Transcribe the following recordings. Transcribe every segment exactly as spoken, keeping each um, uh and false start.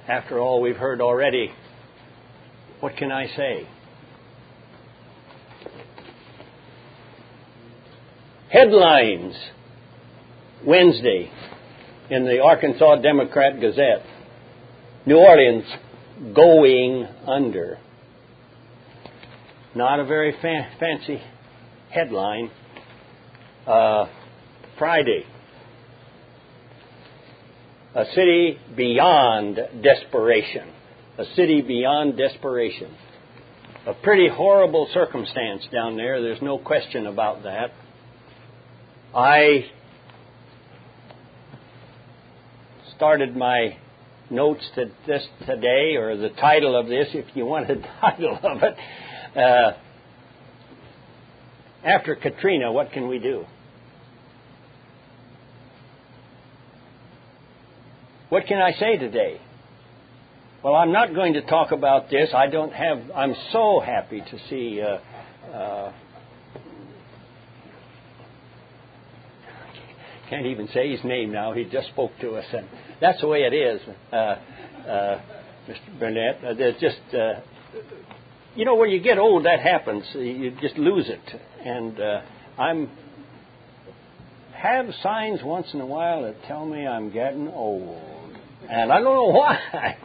after all we've heard already, what can I say? Headlines Wednesday in the Arkansas Democrat Gazette. New Orleans going under. Not a very fa- fancy headline. Uh, Friday. A city beyond desperation. A city beyond desperation. A pretty horrible circumstance down there. There's no question about that. I started my notes to this today, or the title of this, if you want the title of it. Uh, after Katrina, what can we do? What can I say today? Well, I'm not going to talk about this. I don't have. I'm so happy to see. Uh, uh, can't even say his name now. He just spoke to us, and that's the way it is, uh, uh, Mister Burnett. Uh, there's just, uh, you know, when you get old, that happens. You just lose it, and uh, I'm have signs once in a while that tell me I'm getting old, and I don't know why.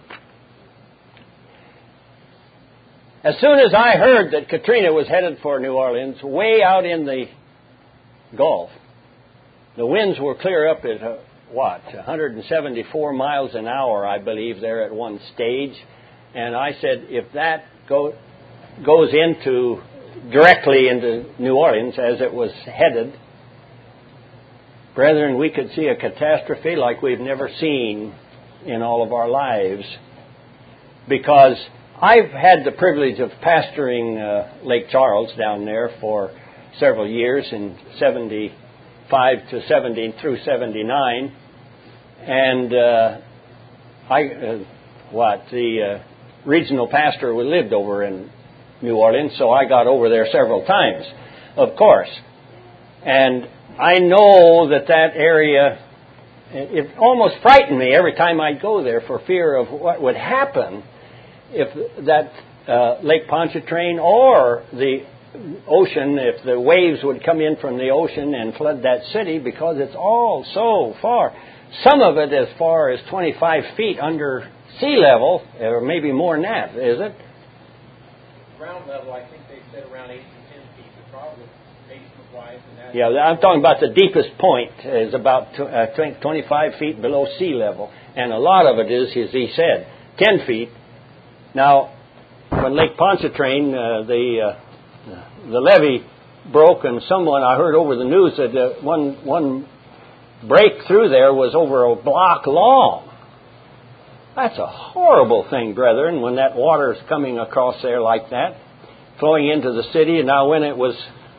As soon as I heard that Katrina was headed for New Orleans, way out in the Gulf, the winds were clear up at, uh, what, one hundred seventy-four miles an hour, I believe, there at one stage. And I said, if that go, goes into, directly into New Orleans as it was headed, brethren, we could see a catastrophe like we've never seen in all of our lives. Because I've had the privilege of pastoring uh, Lake Charles down there for several years in seventy-five to seventy through seventy-nine, and uh, I, uh, what the uh, regional pastor we lived over in New Orleans, so I got over there several times, of course, and I know that that area, it almost frightened me every time I'd go there for fear of what would happen if that uh, Lake Pontchartrain or the ocean, if the waves would come in from the ocean and flood that city, because it's all so far. Some of it as far as twenty-five feet under sea level, or maybe more than that, is it? Ground level, I think they said around eight to ten feet. The problem eight foot wide. And that yeah, I'm talking about the deepest point is about uh, twenty-five feet below sea level, and a lot of it is, as he said, ten feet. Now, when Lake Pontchartrain, uh, the uh, the levee broke, and someone I heard over the news that uh, one one break through there was over a block long. That's a horrible thing, brethren, when that water is coming across there like that, flowing into the city. And now when it was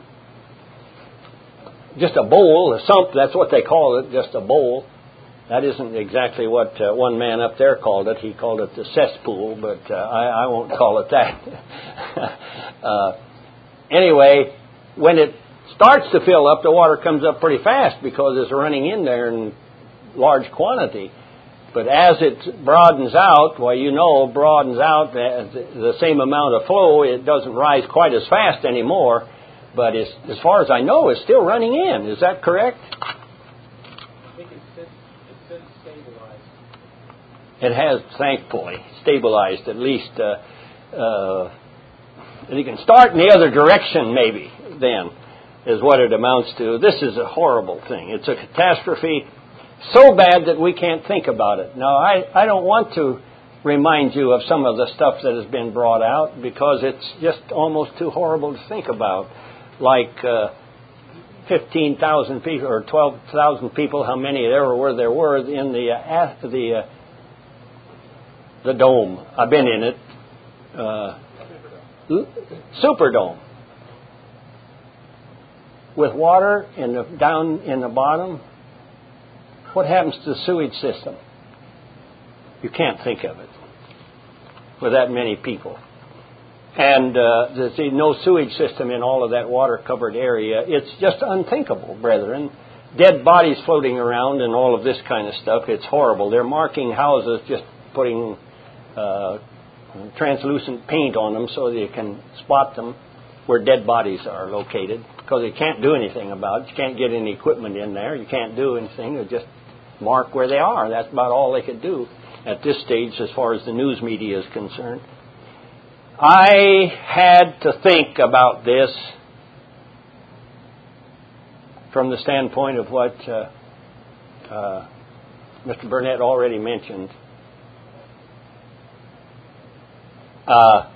just a bowl, a sump, that's what they call it, just a bowl. That isn't exactly what uh, one man up there called it. He called it the cesspool, but uh, I, I won't call it that. uh, anyway, when it starts to fill up, the water comes up pretty fast because it's running in there in large quantity. But as it broadens out, well, you know, broadens out the same amount of flow, it doesn't rise quite as fast anymore. But as, as far as I know, it's still running in. Is that correct? It has, thankfully, stabilized at least. Uh, uh, and you can start in the other direction, maybe, then, is what it amounts to. This is a horrible thing. It's a catastrophe so bad that we can't think about it. Now, I, I don't want to remind you of some of the stuff that has been brought out because it's just almost too horrible to think about. Like uh, fifteen thousand people or twelve thousand people, how many there were there were in the uh, the uh, the dome. I've been in it. Uh, Superdome. With water in the, down in the bottom. What happens to the sewage system? You can't think of it with that many people. And uh, there's no sewage system in all of that water-covered area. It's just unthinkable, brethren. Dead bodies floating around and all of this kind of stuff. It's horrible. They're marking houses just putting uh, translucent paint on them so that you can spot them where dead bodies are located, because you can't do anything about it. You can't get any equipment in there. You can't do anything. You just mark where they are. That's about all they could do at this stage as far as the news media is concerned. I had to think about this from the standpoint of what uh, uh, Mister Burnett already mentioned. Uh,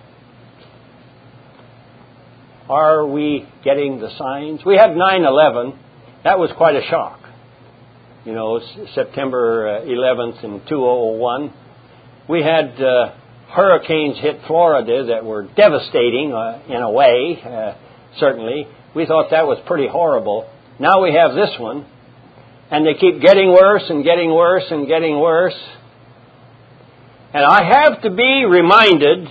are we getting the signs? We had nine eleven. That was quite a shock. You know, September eleventh in two thousand one. We had uh, hurricanes hit Florida that were devastating uh, in a way, uh, certainly. We thought that was pretty horrible. Now we have this one, and they keep getting worse and getting worse and getting worse. And I have to be reminded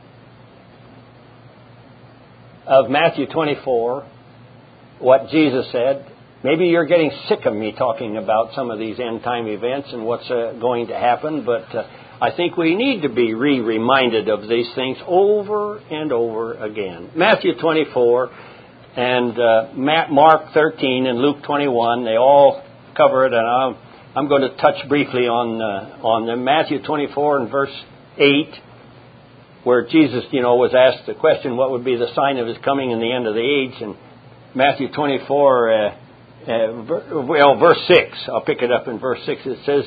of Matthew twenty-four, what Jesus said. Maybe you're getting sick of me talking about some of these end-time events and what's uh, going to happen, but uh, I think we need to be re-reminded of these things over and over again. Matthew twenty-four and uh, Mark thirteen and Luke twenty-one, they all cover it, and I'm, I'm going to touch briefly on uh, on them. Matthew twenty-four and verse eight, where Jesus, you know, was asked the question, what would be the sign of his coming in the end of the age? And Matthew twenty-four, uh, uh, well, verse six, I'll pick it up in verse six. It says,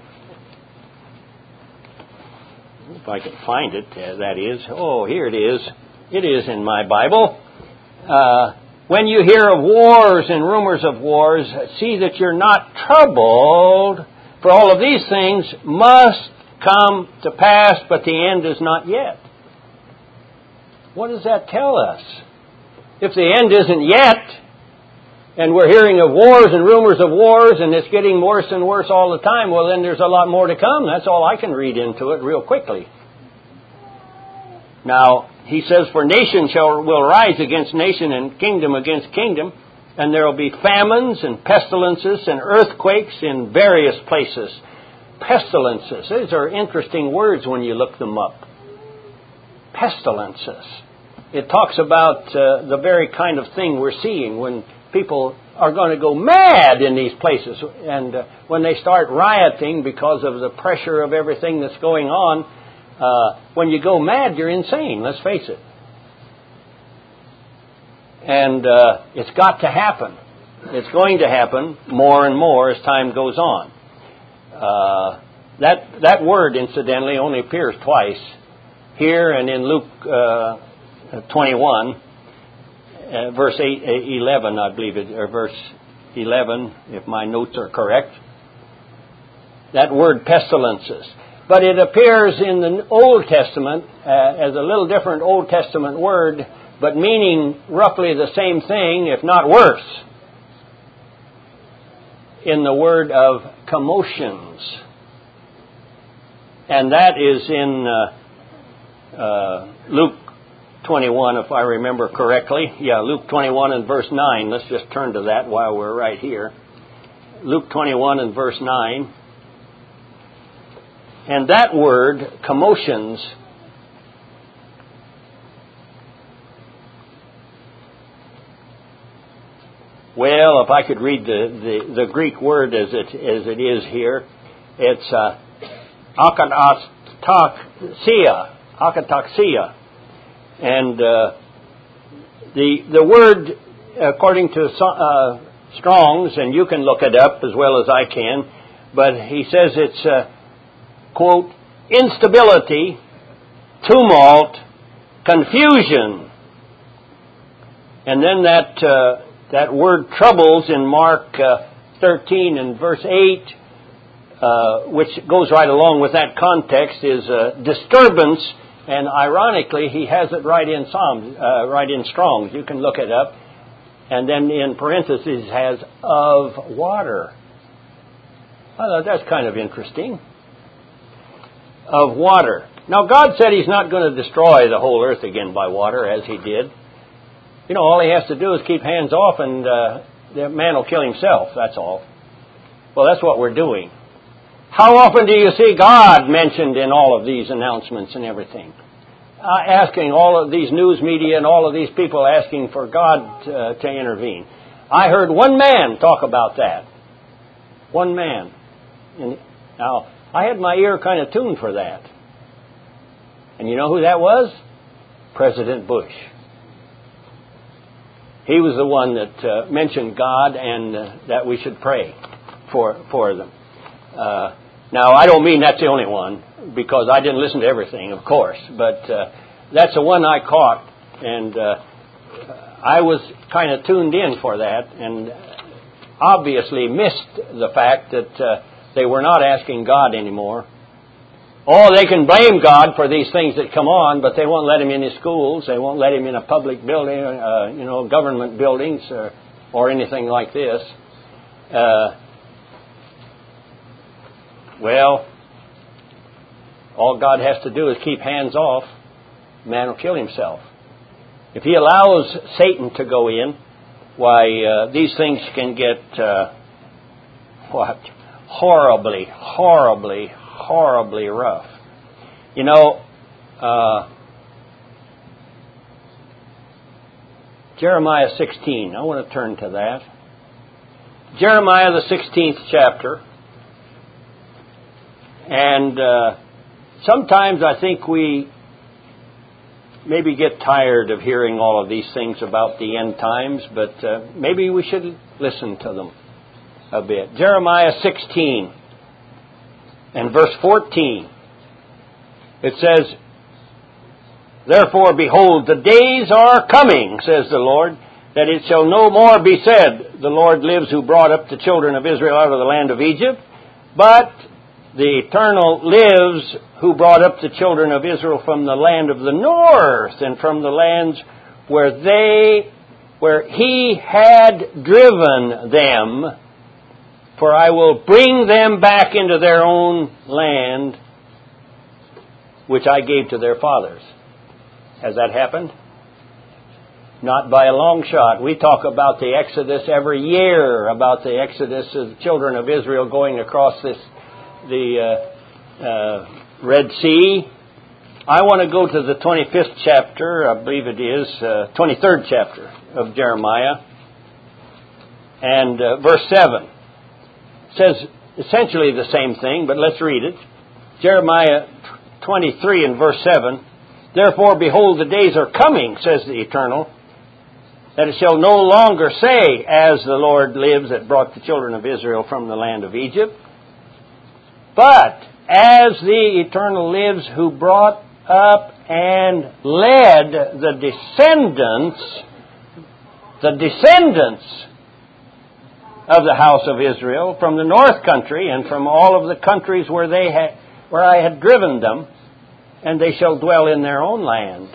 if I can find it, uh, that is, oh, here it is. It is in my Bible. Uh, when you hear of wars and rumors of wars, see that you're not troubled, for all of these things must come to pass, but the end is not yet. What does that tell us? If the end isn't yet, and we're hearing of wars and rumors of wars, and it's getting worse and worse all the time, well, then there's a lot more to come. That's all I can read into it real quickly. Now, he says, for nation shall will rise against nation and kingdom against kingdom, and there will be famines and pestilences and earthquakes in various places. Pestilences. These are interesting words when you look them up. Pestilences. It talks about uh, the very kind of thing we're seeing when people are going to go mad in these places. And uh, when they start rioting because of the pressure of everything that's going on, uh, when you go mad, you're insane, let's face it. And uh, it's got to happen. It's going to happen more and more as time goes on. Uh, that that word, incidentally, only appears twice, here and in Luke uh, twenty-one, uh, verse eight, eleven, I believe it, or verse eleven, if my notes are correct. That word pestilences. But it appears in the Old Testament uh, as a little different Old Testament word, but meaning roughly the same thing, if not worse, in the word of commotions. And that is in uh, uh, Luke twenty-one, if I remember correctly. Yeah, Luke twenty-one and verse nine. Let's just turn to that while we're right here. Luke twenty-one and verse nine. And that word, commotions, well, if I could read the, the, the Greek word as it as it is here, it's uh, akataxia, akataxia, and uh, the the word, according to uh, Strong's, and you can look it up as well as I can, but he says it's uh, quote, instability, tumult, confusion. And then that uh, that word troubles in Mark uh, thirteen and verse eight, uh, which goes right along with that context, is uh, disturbance. And ironically, he has it right in Psalms, uh, right in Strong's. You can look it up. And then in parentheses has of water. I thought that's kind of interesting. Of water. Now, God said He's not going to destroy the whole earth again by water, as He did. You know, all He has to do is keep hands off, and uh, the man will kill himself. That's all. Well, that's what we're doing. How often do you see God mentioned in all of these announcements and everything? Uh, asking all of these news media and all of these people asking for God uh, to intervene. I heard one man talk about that. One man. And now, I had my ear kind of tuned for that. And you know who that was? President Bush. He was the one that uh, mentioned God and uh, that we should pray for for them. Uh, now, I don't mean that's the only one, because I didn't listen to everything, of course. But uh, that's the one I caught, and uh, I was kind of tuned in for that, and obviously missed the fact that uh, they were not asking God anymore. Oh, they can blame God for these things that come on, but they won't let him in his schools. They won't let him in a public building, uh, you know, government buildings or, or anything like this. Uh, well, all God has to do is keep hands off. Man will kill himself. If he allows Satan to go in, why, uh, these things can get, uh, what, horribly, horribly, horribly rough. You know, uh, Jeremiah sixteen, I want to turn to that. Jeremiah, the sixteenth chapter. And uh, sometimes I think we maybe get tired of hearing all of these things about the end times, but uh, maybe we should listen to them a bit. Jeremiah sixteen and verse fourteen. It says, "Therefore, behold, the days are coming, says the Lord, that it shall no more be said, the Lord lives who brought up the children of Israel out of the land of Egypt, but the Eternal lives who brought up the children of Israel from the land of the north and from the lands where they, where he had driven them. For I will bring them back into their own land, which I gave to their fathers." Has that happened? Not by a long shot. We talk about the Exodus every year, about the Exodus of the children of Israel going across this the uh, uh, Red Sea. I want to go to the twenty-fifth chapter, I believe it is, uh, twenty-third chapter of Jeremiah, and uh, verse seven. Says essentially the same thing, but let's read it. Jeremiah twenty-three and verse seven. "Therefore, behold, the days are coming, says the Eternal, that it shall no longer say, as the Lord lives that brought the children of Israel from the land of Egypt, but as the Eternal lives who brought up and led the descendants, the descendants of the house of Israel from the north country and from all of the countries where they had, where I had driven them, and they shall dwell in their own land."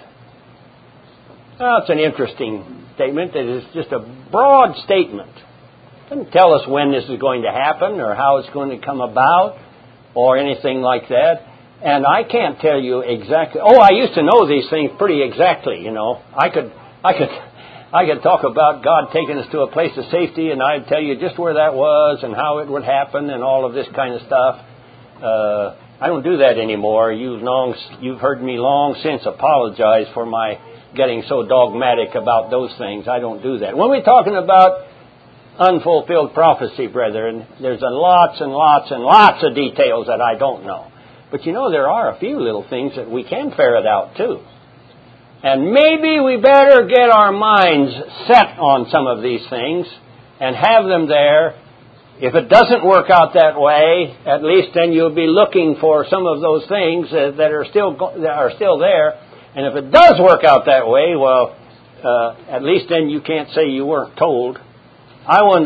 Well, it's an interesting statement. It is just a broad statement. It doesn't tell us when this is going to happen or how it's going to come about or anything like that. And I can't tell you exactly. Oh, I used to know these things pretty exactly, you know. I could, I could, I could talk about God taking us to a place of safety, and I'd tell you just where that was and how it would happen and all of this kind of stuff. Uh, I don't do that anymore. You've long, you've heard me long since apologize for my getting so dogmatic about those things. I don't do that. When we're talking about unfulfilled prophecy, brethren, there's a lots and lots and lots of details that I don't know. But you know, there are a few little things that we can ferret out too. And maybe we better get our minds set on some of these things and have them there. If it doesn't work out that way, at least then you'll be looking for some of those things that, that are still that are still there. And if it does work out that way, well, uh, at least then you can't say you weren't told. I want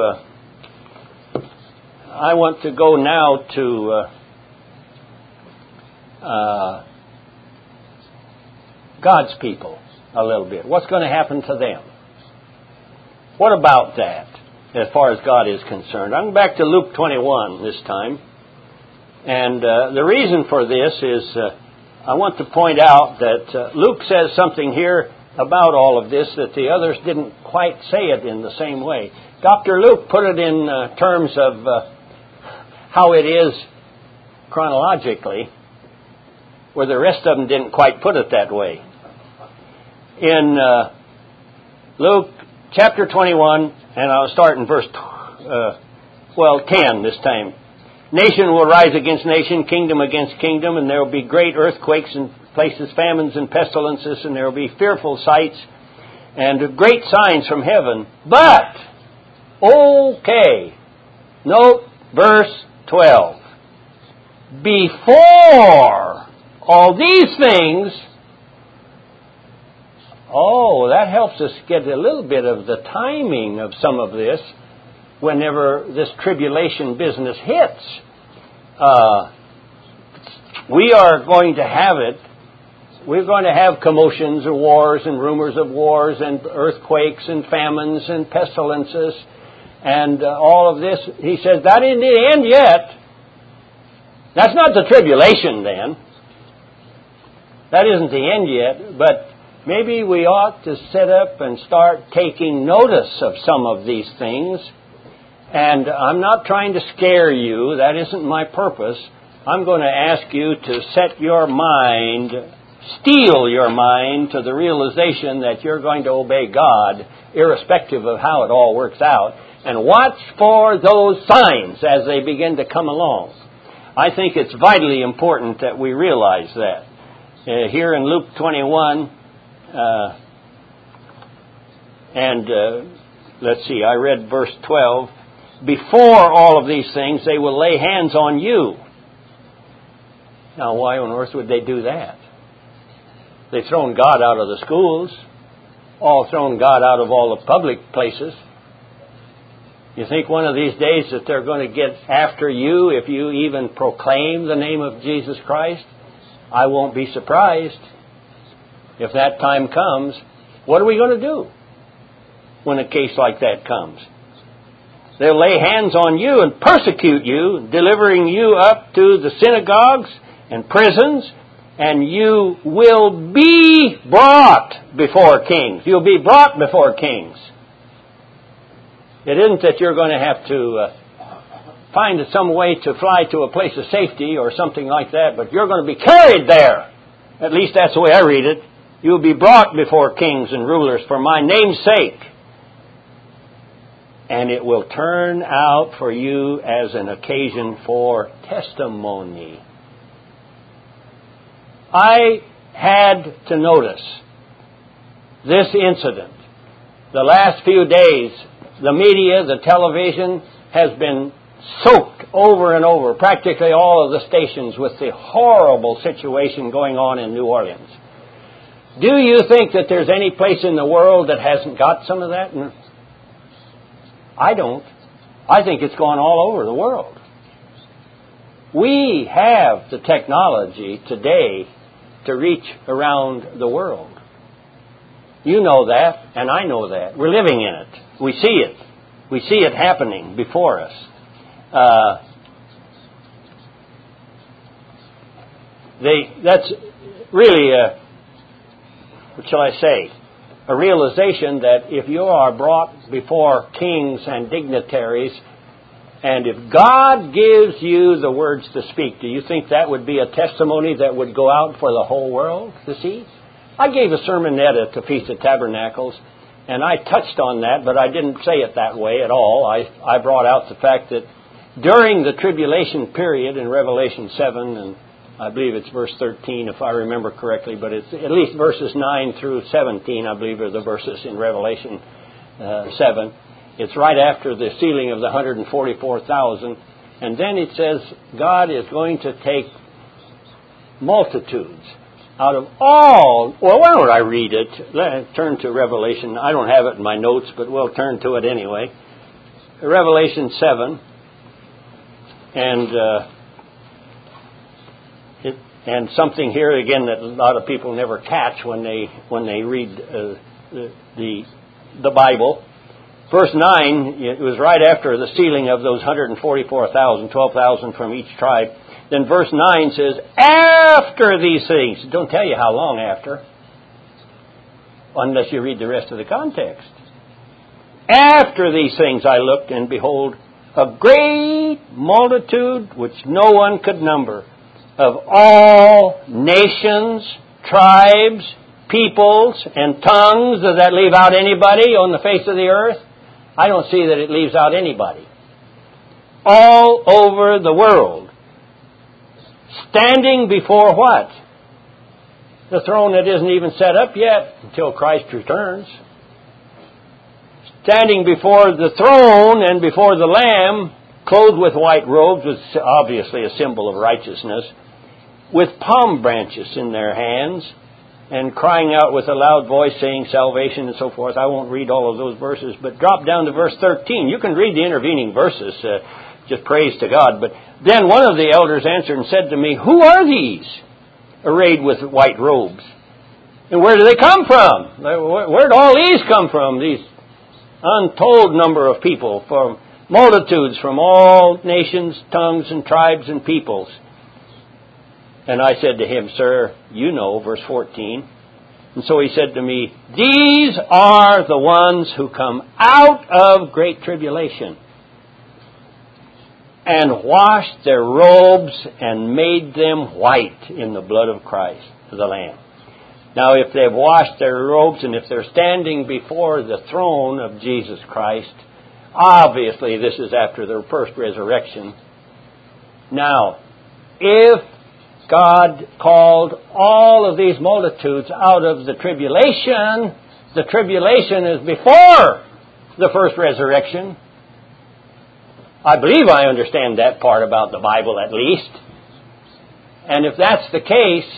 to. Uh, I want to go now to uh, uh, God's people a little bit. What's going to happen to them? What about that? As far as God is concerned. I'm back to Luke twenty-one this time. And uh, the reason for this is uh, I want to point out that uh, Luke says something here about all of this that the others didn't quite say it in the same way. Doctor Luke put it in uh, terms of uh, how it is chronologically, where the rest of them didn't quite put it that way. In uh, Luke chapter twenty-one, and I'll start in verse, uh, well, ten this time. Nation will rise against nation, kingdom against kingdom, and there will be great earthquakes in places, famines and pestilences, and there will be fearful sights and great signs from heaven. But, okay, note verse twelve. Before all these things, oh, that helps us get a little bit of the timing of some of this whenever this tribulation business hits. Uh, we are going to have it. We're going to have commotions and wars and rumors of wars and earthquakes and famines and pestilences and uh, all of this. He says that isn't the end yet. That's not the tribulation then. That isn't the end yet, but maybe we ought to sit up and start taking notice of some of these things. And I'm not trying to scare you. That isn't my purpose. I'm going to ask you to set your mind, steel your mind to the realization that you're going to obey God, irrespective of how it all works out, and watch for those signs as they begin to come along. I think it's vitally important that we realize that. Uh, here in Luke twenty-one, uh, and uh, let's see, I read verse twelve. Before all of these things, they will lay hands on you. Now, why on earth would they do that? They've thrown God out of the schools, all thrown God out of all the public places. You think one of these days that they're going to get after you if you even proclaim the name of Jesus Christ? I won't be surprised if that time comes. What are we going to do when a case like that comes? They'll lay hands on you and persecute you, delivering you up to the synagogues and prisons, and you will be brought before kings. You'll be brought before kings. It isn't that you're going to have to uh, find some way to fly to a place of safety or something like that, but you're going to be carried there. At least that's the way I read it. You'll be brought before kings and rulers for my name's sake. And it will turn out for you as an occasion for testimony. I had to notice this incident. The last few days, the media, the television, has been soaked over and over, practically all of the stations, with the horrible situation going on in New Orleans. Do you think that there's any place in the world that hasn't got some of that? I don't. I think it's gone all over the world. We have the technology today to reach around the world. You know that, and I know that. We're living in it. We see it. We see it happening before us. Uh, they, that's really a, what shall I say, a realization that if you are brought before kings and dignitaries, and if God gives you the words to speak, do you think that would be a testimony that would go out for the whole world to see? I gave a sermonette at the Feast of Tabernacles, and I touched on that, but I didn't say it that way at all. I, I brought out the fact that during the tribulation period in Revelation seven, and I believe it's verse thirteen if I remember correctly, but it's at least verses nine through seventeen, I believe, are the verses in Revelation uh, seven. It's right after the sealing of the one hundred forty-four thousand. And then it says God is going to take multitudes out of all. Well, why don't I read it? Let's turn to Revelation. I don't have it in my notes, but we'll turn to it anyway. Revelation seven. And uh, it, and something here again that a lot of people never catch when they when they read uh, the, the the Bible. Verse nine, it was right after the sealing of those one hundred forty-four thousand, twelve thousand from each tribe. Then verse nine says, after these things. It don't tell you how long after, unless you read the rest of the context. After these things I looked, and behold, a great multitude which no one could number, of all nations, tribes, peoples, and tongues. Does that leave out anybody on the face of the earth? I don't see that it leaves out anybody. All over the world. Standing before what? The throne that isn't even set up yet until Christ returns. Standing before the throne and before the Lamb, clothed with white robes, which is obviously a symbol of righteousness, with palm branches in their hands, and crying out with a loud voice, saying salvation and so forth. I won't read all of those verses, but drop down to verse thirteen. You can read the intervening verses, uh, just praise to God. But then one of the elders answered and said to me, who are these, arrayed with white robes? And where do they come from? Where do all these come from, these untold number of people, from multitudes from all nations, tongues, and tribes and peoples? And I said to him, sir, you know, verse fourteen. And so he said to me, these are the ones who come out of great tribulation and washed their robes and made them white in the blood of Christ, the Lamb. Now, if they've washed their robes and if they're standing before the throne of Jesus Christ, obviously this is after their first resurrection. Now, if God called all of these multitudes out of the tribulation, the tribulation is before the first resurrection. I believe I understand that part about the Bible at least. And if that's the case,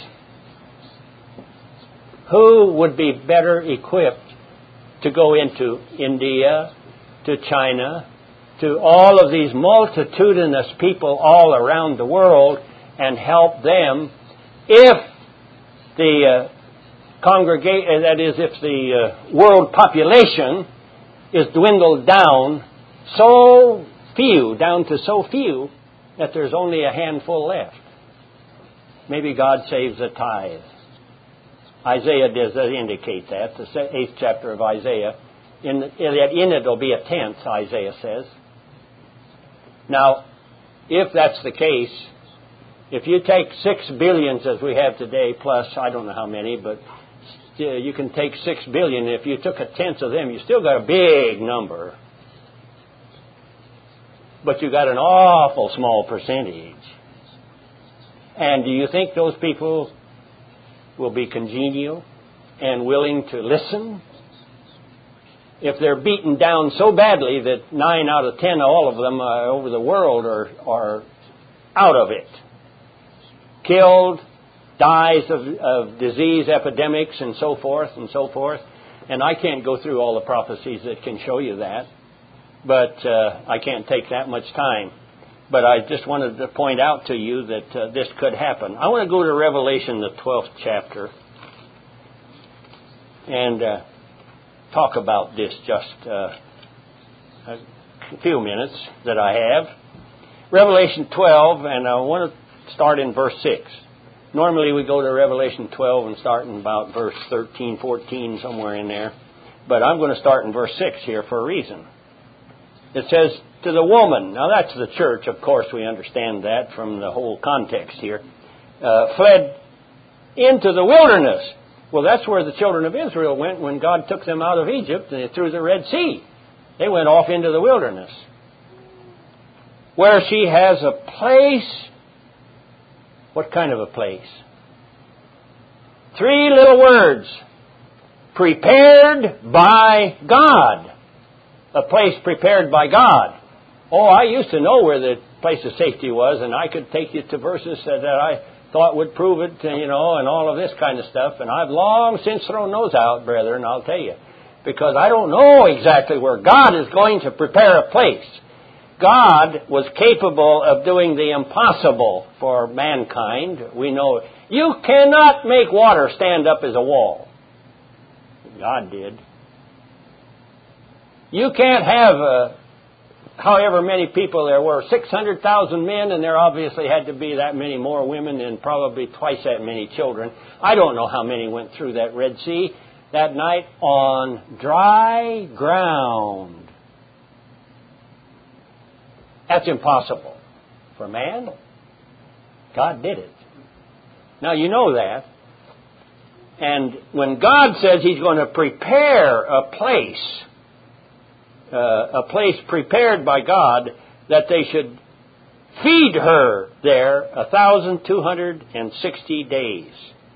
who would be better equipped to go into India, to China, to all of these multitudinous people all around the world and help them if the uh, congregation, that is, if the uh, world population is dwindled down so few, down to so few, that there's only a handful left. Maybe God saves a tithe. Isaiah does indicate that, the eighth chapter of Isaiah. In, in it will be a tenth, Isaiah says. Now, if that's the case, if you take six billions as we have today, plus I don't know how many, but you can take six billion. If you took a tenth of them, you still got a big number. But you got an awful small percentage. And do you think those people will be congenial and willing to listen? If they're beaten down so badly that nine out of ten, all of them uh, over the world are, are out of it. Killed, dies of, of disease, epidemics, and so forth and so forth. And I can't go through all the prophecies that can show you that. But uh, I can't take that much time. But I just wanted to point out to you that uh, this could happen. I want to go to Revelation, the twelfth chapter, and uh, talk about this just uh, a few minutes that I have. Revelation twelve, and I want to start in verse six. Normally we go to Revelation twelve and start in about verse thirteen, fourteen, somewhere in there. But I'm going to start in verse six here for a reason. It says, to the woman, now that's the church, of course we understand that from the whole context here, uh, fled into the wilderness. Well, that's where the children of Israel went when God took them out of Egypt and through the Red Sea. They went off into the wilderness, where she has a place. What kind of a place? Three little words. Prepared by God. A place prepared by God. Oh, I used to know where the place of safety was, and I could take you to verses that, that I thought would prove it, you know, and all of this kind of stuff. And I've long since thrown those out, brethren, I'll tell you. Because I don't know exactly where God is going to prepare a place. God was capable of doing the impossible for mankind. We know you cannot make water stand up as a wall. God did. You can't have uh, however many people there were, six hundred thousand men, and there obviously had to be that many more women and probably twice that many children. I don't know how many went through that Red Sea that night on dry ground. That's impossible. For man, God did it. Now you know that. And when God says He's going to prepare a place, uh, a place prepared by God, that they should feed her there a thousand two hundred and sixty days.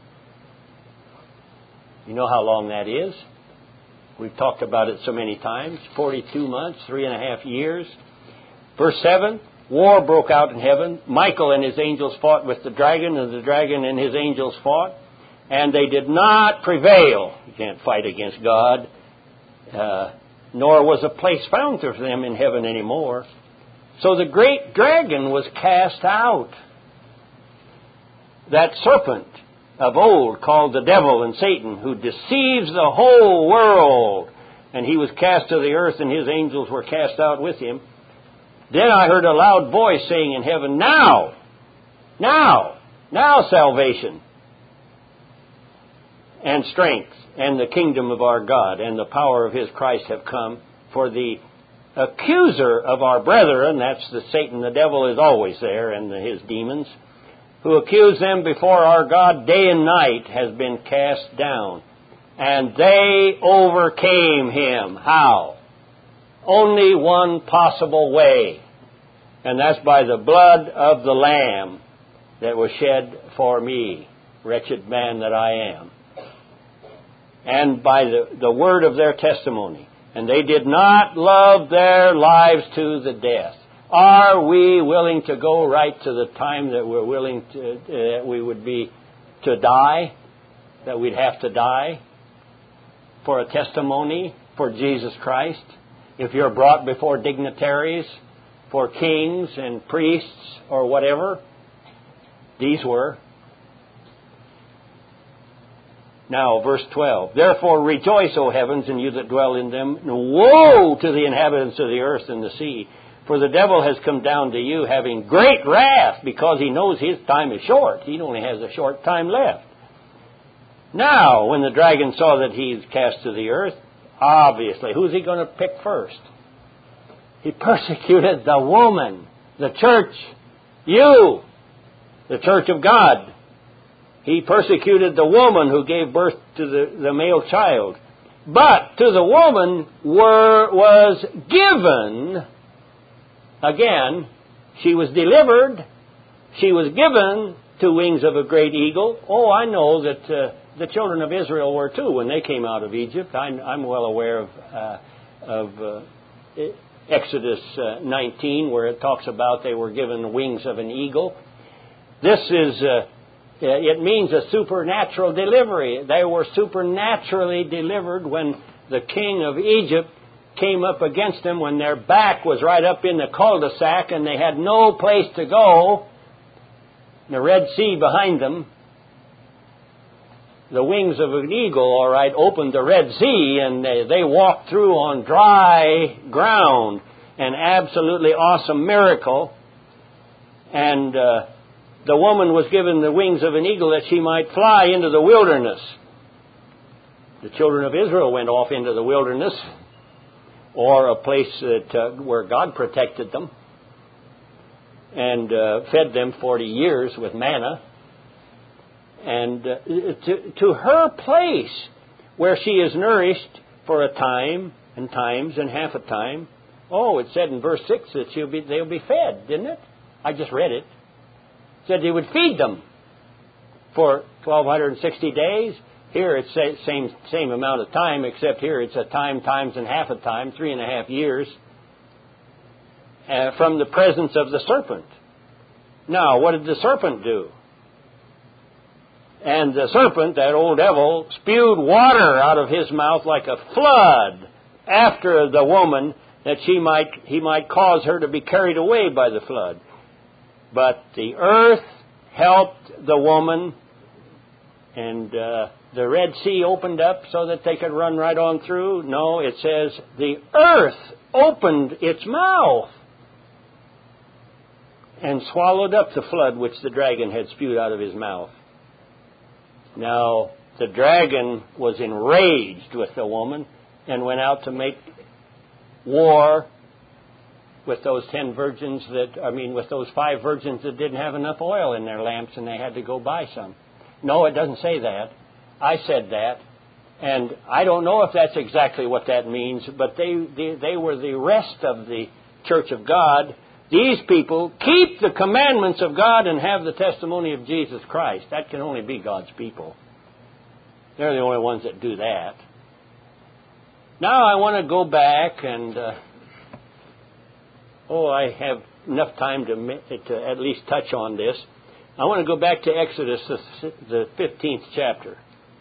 You know how long that is? We've talked about it so many times. Forty-two months, three and a half years. Verse seven, war broke out in heaven. Michael and his angels fought with the dragon, and the dragon and his angels fought. And they did not prevail. You can't fight against God. Uh, nor was a place found for them in heaven anymore. So the great dragon was cast out. That serpent of old called the devil and Satan, who deceives the whole world. And he was cast to the earth, and his angels were cast out with him. Then I heard a loud voice saying in heaven, Now! Now! Now salvation! And strength, and the kingdom of our God, and the power of His Christ have come. For the accuser of our brethren, that's the Satan, the devil is always there, and the, his demons, who accuse them before our God day and night, has been cast down. And they overcame him. How? Only one possible way, and that's by the blood of the Lamb that was shed for me, wretched man that I am. And by the, the word of their testimony. And they did not love their lives to the death. Are we willing to go right to the time that we're willing to, that uh, we would be to die? That we'd have to die for a testimony for Jesus Christ? If you're brought before dignitaries, for kings and priests or whatever, these were. Now, verse twelve. Therefore rejoice, O heavens, and you that dwell in them. And woe to the inhabitants of the earth and the sea. For the devil has come down to you, having great wrath, because he knows his time is short. He only has a short time left. Now, when the dragon saw that he's cast to the earth, obviously, who's he going to pick first? He persecuted the woman, the church, you, the church of God. He persecuted the woman who gave birth to the, the male child. But to the woman were, was given, again, she was delivered, she was given two wings of a great eagle. Oh, I know that uh, the children of Israel were too when they came out of Egypt. I'm, I'm well aware of, uh, of uh, Exodus uh, nineteen, where it talks about they were given the wings of an eagle. This is... Uh, It means a supernatural delivery. They were supernaturally delivered when the king of Egypt came up against them, when their back was right up in the cul-de-sac and they had no place to go. The Red Sea behind them. The wings of an eagle, all right, opened the Red Sea, and they, they walked through on dry ground. An absolutely awesome miracle. And... Uh, The woman was given the wings of an eagle that she might fly into the wilderness. The children of Israel went off into the wilderness, or a place that uh, where God protected them and uh, fed them forty years with manna. And uh, to, to her place where she is nourished for a time and times and half a time. Oh, it said in verse six that she'll be, they'll be fed, didn't it? I just read it. Said he would feed them for twelve sixty days. Here it's the same, same amount of time, except here it's a time, times, and half a time, three and a half years, uh, from the presence of the serpent. Now, what did the serpent do? And the serpent, that old devil, spewed water out of his mouth like a flood after the woman, that she might he might cause her to be carried away by the flood. But the earth helped the woman, and uh, the Red Sea opened up so that they could run right on through. No, it says the earth opened its mouth and swallowed up the flood which the dragon had spewed out of his mouth. Now, the dragon was enraged with the woman and went out to make war with those ten virgins that, I mean, with those five virgins that didn't have enough oil in their lamps and they had to go buy some. No, it doesn't say that. I said that. And I don't know if that's exactly what that means, but they, they, they were the rest of the church of God. These people keep the commandments of God and have the testimony of Jesus Christ. That can only be God's people. They're the only ones that do that. Now I want to go back and, uh, oh, I have enough time to, to at least touch on this. I want to go back to Exodus, the, the fifteenth chapter.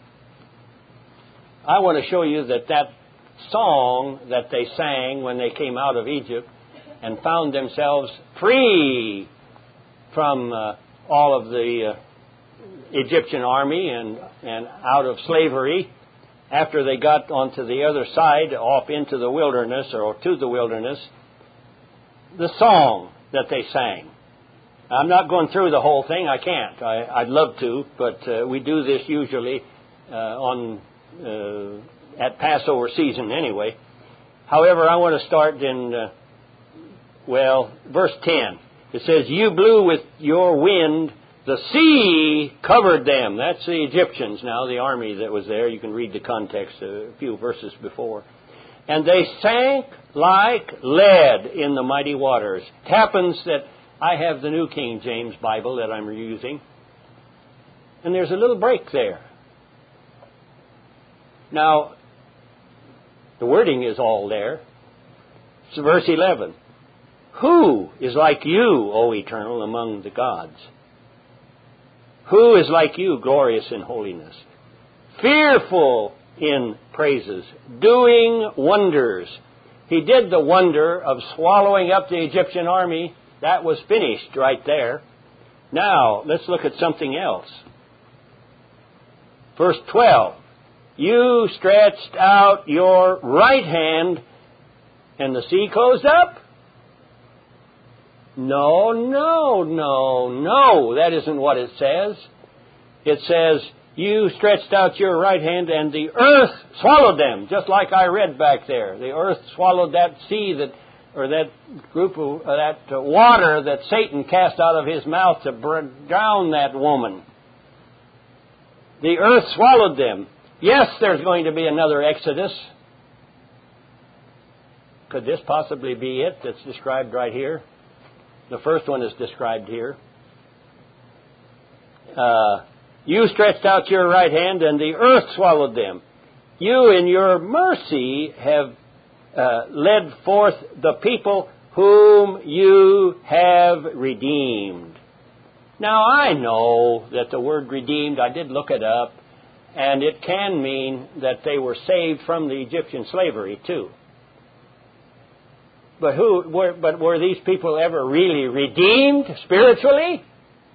I want to show you that that song that they sang when they came out of Egypt and found themselves free from uh, all of the uh, Egyptian army and, and out of slavery, after they got onto the other side, off into the wilderness or to the wilderness, the song that they sang. I'm not going through the whole thing. I can't. I, I'd love to, but uh, we do this usually uh, on uh, at Passover season anyway. However, I want to start in, uh, well, verse ten. It says, "You blew with your wind, the sea covered them." That's the Egyptians now, the army that was there. You can read the context a few verses before. "And they sank like lead in the mighty waters." It happens that I have the New King James Bible that I'm using, and there's a little break there. Now, the wording is all there. It's verse eleven. "Who is like you, O Eternal, among the gods? Who is like you, glorious in holiness, fearful in praises, doing wonders?" He did the wonder of swallowing up the Egyptian army. That was finished right there. Now, let's look at something else. Verse twelve. "You stretched out your right hand, and the sea closed up?" No, no, no, no. That isn't what it says. It says, "You stretched out your right hand, and the earth swallowed them," just like I read back there. The earth swallowed that sea that, or that group of uh, that uh, water that Satan cast out of his mouth to drown that woman. The earth swallowed them. Yes, there's going to be another Exodus. Could this possibly be it that's described right here? The first one is described here. Uh, "You stretched out your right hand, and the earth swallowed them. You in your mercy have uh, led forth the people whom you have redeemed." Now, I know that the word redeemed, I did look it up, and it can mean that they were saved from the Egyptian slavery, too. But who? Were, but were these people ever really redeemed spiritually?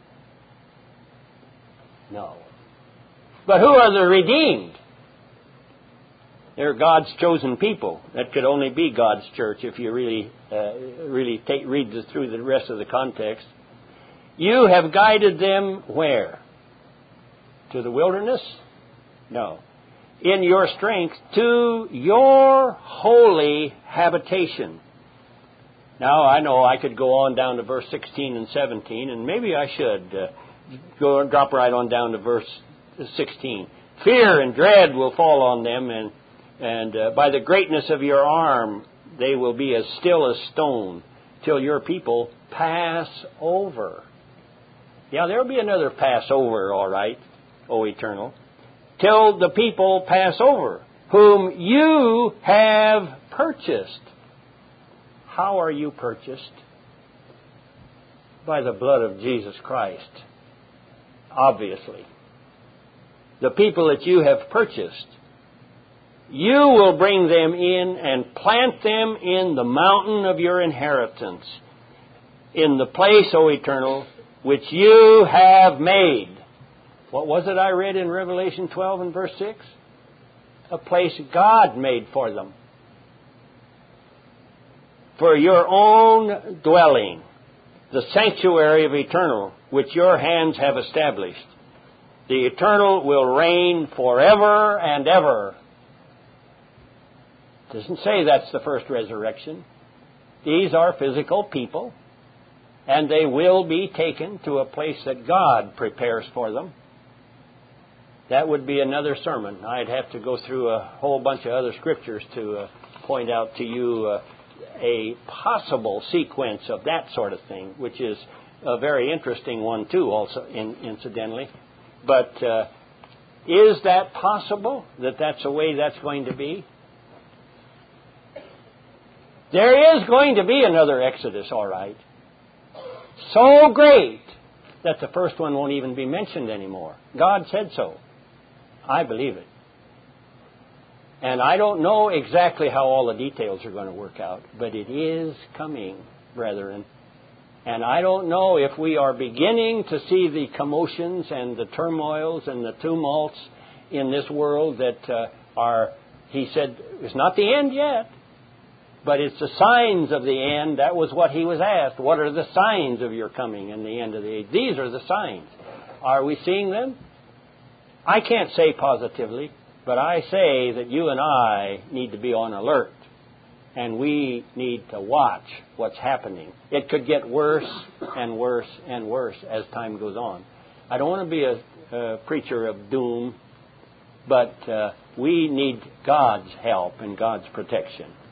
No. But who are the redeemed? They're God's chosen people. That could only be God's church if you really, uh, really take, read the, through the rest of the context. "You have guided them where? To the wilderness? No. In your strength, to your holy habitation." Now, I know I could go on down to verse sixteen and seventeen, and maybe I should uh, go drop right on down to verse sixteen. "Fear and dread will fall on them, and, and uh, by the greatness of your arm they will be as still as stone, till your people pass over." Yeah, there will be another Passover, all right, O Eternal. "Till the people pass over, whom you have purchased." How are you purchased? By the blood of Jesus Christ, obviously. The people that you have purchased, you will bring them in and plant them in the mountain of your inheritance, in the place, O Eternal, which you have made. What was it I read in Revelation twelve and verse six? A place God made for them. "For your own dwelling, the sanctuary of Eternal, which your hands have established. The Eternal will reign forever and ever." It doesn't say that's the first resurrection. These are physical people, and they will be taken to a place that God prepares for them. That would be another sermon. I'd have to go through a whole bunch of other scriptures to uh, point out to you uh, a possible sequence of that sort of thing, which is a very interesting one too, also in, incidentally. But uh, is that possible, that that's the way that's going to be? There is going to be another Exodus, all right. So great that the first one won't even be mentioned anymore. God said so. I believe it. And I don't know exactly how all the details are going to work out, but it is coming, brethren. And I don't know if we are beginning to see the commotions and the turmoils and the tumults in this world that uh, are, he said, it's not the end yet, but it's the signs of the end. That was what he was asked. What are the signs of your coming and the end of the age? These are the signs. Are we seeing them? I can't say positively, but I say that you and I need to be on alert, and we need to watch what's happening. It could get worse and worse and worse as time goes on. I don't want to be a, a preacher of doom, but uh, we need God's help and God's protection.